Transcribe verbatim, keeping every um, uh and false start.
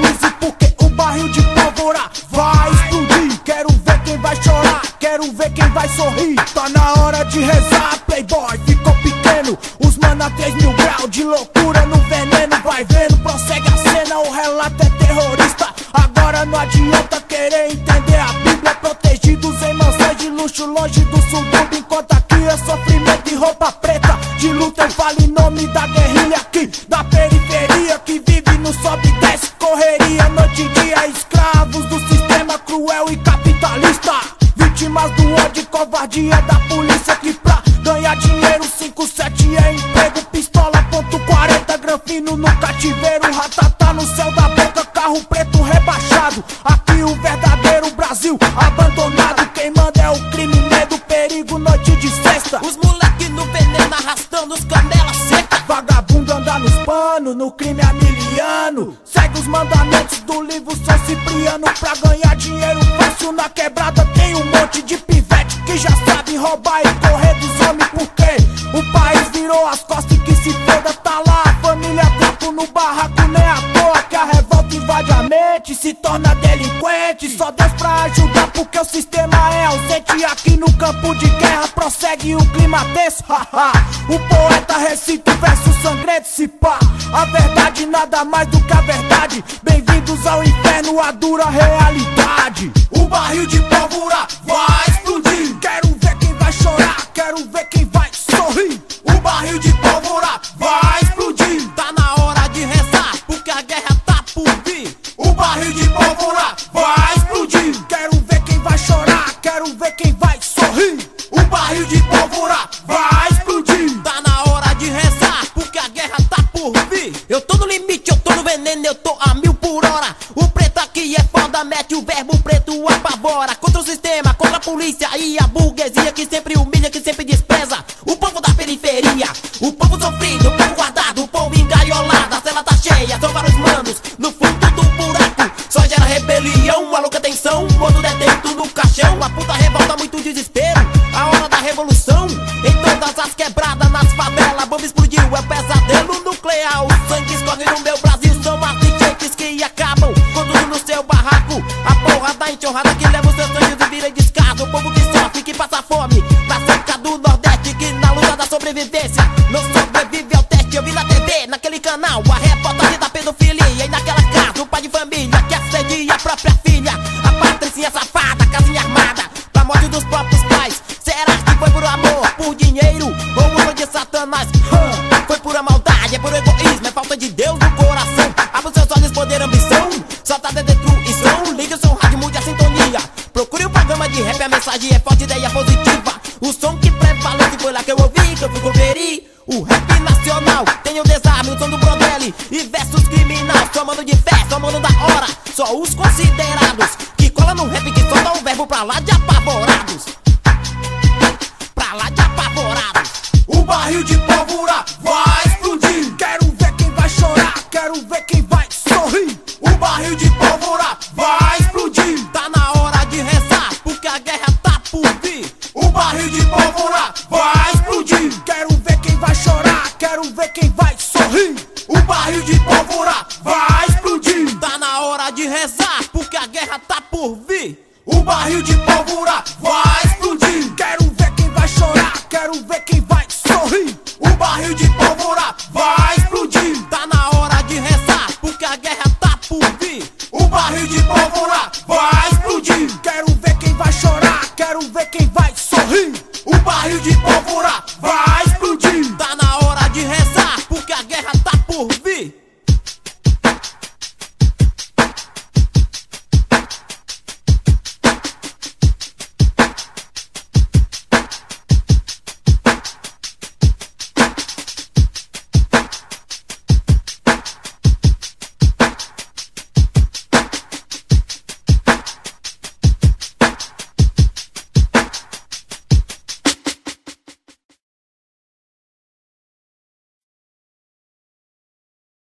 Mobilize porque o barril de pólvora vai explodir. Quero ver quem vai chorar, quero ver quem vai sorrir. Tá na hora de rezar, playboy, ficou pequeno. Os mana três mil graus de loucura no veneno. Vai vendo, prossegue a cena, o relato é terrorista. Agora não adianta querer entender a Bíblia. Protegidos em mansões de luxo, longe do subúrbio. Enquanto aqui é sofrimento e roupa preta de luta. Eu falo em nome da guerrilha aqui, da periferia, que vive no sobe e desce, correria noite e dia. Escravos do sistema cruel e capitalista, vítimas do ódio e covardia da polícia, que pra ganhar dinheiro cinco sete é emprego. Pistola ponto quarenta, granfino no cativeiro, ratatá no céu da boca, carro preto rebaixado. Aqui o verdadeiro Brasil abandonado. Quem manda é o crime, medo, perigo, noite de sexta. Os moleque no veneno arrastando os canelas secas. Vagabundo anda nos panos, no crime amiliano. Segue os mandamentos do livro São Cipriano. Pra ganhar dinheiro fácil na quebrada tem um monte de pivete que já sabe roubar e correr dos homens. Porque o país virou as costas e que se foda. Tá lá a família trapo no barraco, nem à toa que a revolta invade a mente, se torna delinquente. Só Deus pra ajudar porque o sistema é ausente. Aqui no campo de guerra prossegue o clima tenso. O poeta recita o verso sangrento, se pá. A verdade nada mais do que a verdade. Bem-vindos ao inferno, a dura realidade. O barril de pólvora vai explodir. Quero ver quem vai chorar, quero ver quem vai sorrir. O barril de pólvora vai explodir. Tá na hora de rezar porque a guerra tá por vir. O barril de pólvora vai explodir. Quero ver quem vai chorar, quero ver quem vai sorrir. O barril de pólvora vai explodir. Tá na hora de rezar porque a guerra tá por vir. Eu tô no limite, eu tô no veneno, eu tô a mil por hora. O preto aqui é foda, mete o verbo preto, apavora. Contra o sistema, contra a polícia e a burguesia que sempre humilha, que sempre despreza o povo da periferia. O povo sofrido, o povo guardado, o povo engaiolado. A cela tá cheia, são vários manos no fundo do buraco. Só gera rebelião, a louca tensão, quando detento no caixão. A puta revolta, muito desespero, a hora da revolução. Em todas as quebradas, nas favelas, a bomba explodiu, é pesadelo nuclear. O sangue escorre no meu Brasil, são as shakes que acabam com tudo no seu barraco. A porra da enxurrada que leva os seus sonhos e vira descaso. O povo que sofre, que passa fome na seca do Nordeste, que na luta da sobrevivência não sobrevive ao teste. Eu vi na T V, naquele canal, a reportagem da pedofilia. E naquela casa, o pai de família que assedia a própria filha. A patricinha safada, casinha armada, pra morte dos próprios pais. Será que foi por amor, por dinheiro ou foi de Satanás? Hum, foi pura maldade, é por egoísmo, é falta de Deus no coração. Abre os seus olhos, poder, ambição, só tá de destruição. Liga o seu rádio, mude a sintonia. Procure um programa de rap, a mensagem é forte, ideia positiva. O som que prevalece foi lá que eu ouvi, que eu fui conferir. O rap nacional tem o desarme, o som do Brodelli e versos criminal. Só mano de fé, só mano da hora, só os considerados que cola no rap, que solta um verbo pra lá de apavorados. Pra lá de apavorados. O barril de pólvora vai explodir. Quero ver quem vai chorar, quero ver quem vai sorrir. O barril de pólvora vai explodir. Tá na hora de rezar porque a guerra tá por vir. O barril de pólvora vai explodir. Quero ver quem vai chorar, quero ver quem vai sorrir. O barril de pólvora vai explodir. Tá na hora de rezar porque a guerra tá por vir. O barril de pólvora